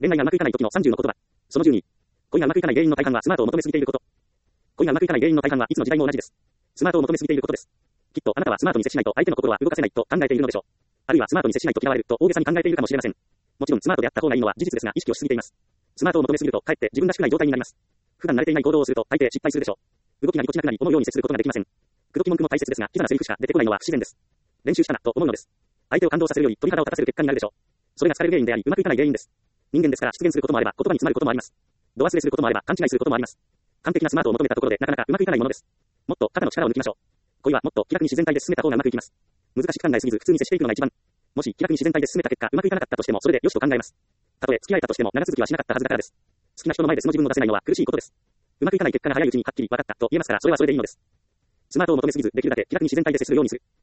恋愛がうまくいかない時の30の言葉。その12。恋がうまくいかない原因の大半はスマートを求めすぎていること。恋がうまくいかない原因の大半はいつの時代も同じです。スマートを求めすぎていることです。きっとあなたはスマートに接しないと相手の心は動かせないと考えているのでしょう。あるいはスマートに接しないと嫌われると大げさに考えているかもしれません。もちろんスマートであった方がいいのは事実ですが意識をしすぎています。スマートを求めすぎるとかえって自分らしくない状態になります。普段慣れていない行動をすると大抵失敗するでしょう。動きがぎこちなくなり思うように接することができません。口説き文句も大切ですがキザなセリフしか出てこないのは不自然です。練習したなと思うのです。相手を感動させるより鳥肌を立たせる結果になるでしょう。それが疲れる原因でありうまくいかない原因です。人間ですから出現することもあれば言葉に詰まることもあります。度忘れすることもあれば勘違いすることもあります。完璧なスマートを求めたところでなかなかうまくいかないものです。もっと肩の力を抜きましょう。恋はもっと気楽に自然体で進めた方がうまくいきます。難しく考えすぎず普通に接していくのが一番。もし気楽に自然体で進めた結果うまくいかなかったとしてもそれでよしと考えます。たとえ付き合えたとしても長続きはしなかったはずだからです。好きな人の前でその自分を出せないのは苦しいことです。うまくいかない結果が早いうちにはっきり分かったと言えますからそれはそれでいいのです。スマートを求めすぎずできるだけ気楽に自然体で接するようにする。